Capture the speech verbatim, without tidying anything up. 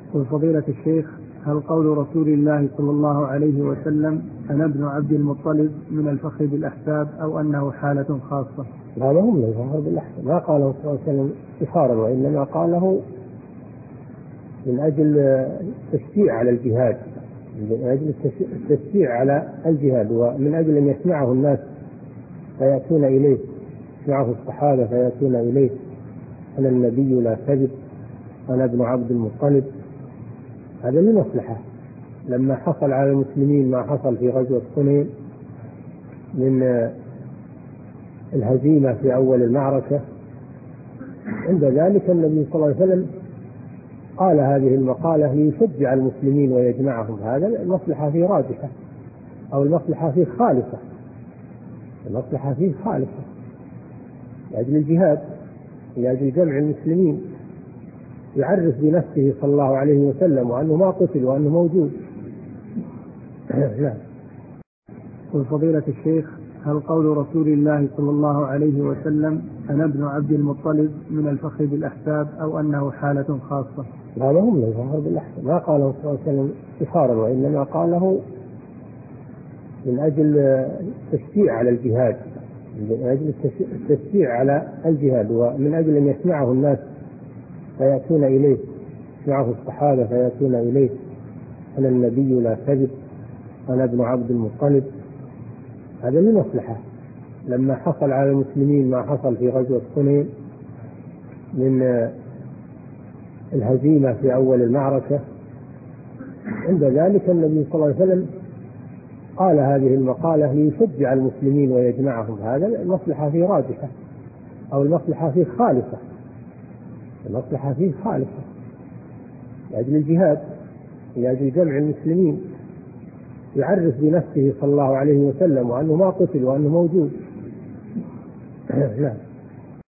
وفضيلة الشيخ، هل قول رسول الله صلى الله عليه وسلم أنا ابن عبد المطلب من الفخر بالأحساب أو أنه حالة خاصة؟ هذا هم من الفخر بالأحساب، ما قاله صلى الله عليه وسلم إخارا، وإنما قاله من أجل التشجيع على الجهاد، من أجل التشجيع على الجهاد، ومن أجل أن يسمعه الناس فيأتون إليه، يسمعه الصحابة فيأتون إليه: أنا النبي لا كذب، أنا ابن عبد المطلب. هذا لمصلحة. لما حصل على المسلمين ما حصل في غزوة حنين من الهزيمة في أول المعركة، عند ذلك النبي صلى الله عليه وسلم قال هذه المقالة ليشجع المسلمين ويجمعهم. هذا المصلحة فيه راجحة، أو المصلحة فيه خالصة، المصلحة فيه خالصة لأجل الجهاد، لأجل جمع المسلمين، يعرف بنفسه صلى الله عليه وسلم وأنه ما قتل وأنه موجود. لا. وفضيلة الشيخ، هل قول رسول الله صلى الله عليه وسلم أنا ابن عبد المطلب من الفخر بالأحساب أو أنه حالة خاصة؟ هذا هم من الفخر بالأحساب، ما قاله صلى الله عليه وسلم إخارا، وإنما قاله من أجل التشجيع على الجهاد، من أجل التشجيع على الجهاد، ومن أجل أن يسمعه الناس فيأتون إليه، يسمعه الصحابة فيأتون إليه: أنا النبي لا كذب، أنا ابن عبد المطلب. هذا لمصلحة. لما حصل على المسلمين ما حصل في غزوة حنين من الهزيمة في أول المعركة، عند ذلك النبي صلى الله عليه وسلم قال هذه المقالة ليشجع المسلمين ويجمعهم. هذا المصلحة فيه راجحة، أو المصلحة فيه خالصة، المصلحة فيه خالصة لأجل الجهاد، لأجل جمع المسلمين، يعرف بنفسه صلى الله عليه وسلم وأنه ما قتل وأنه موجود. لا.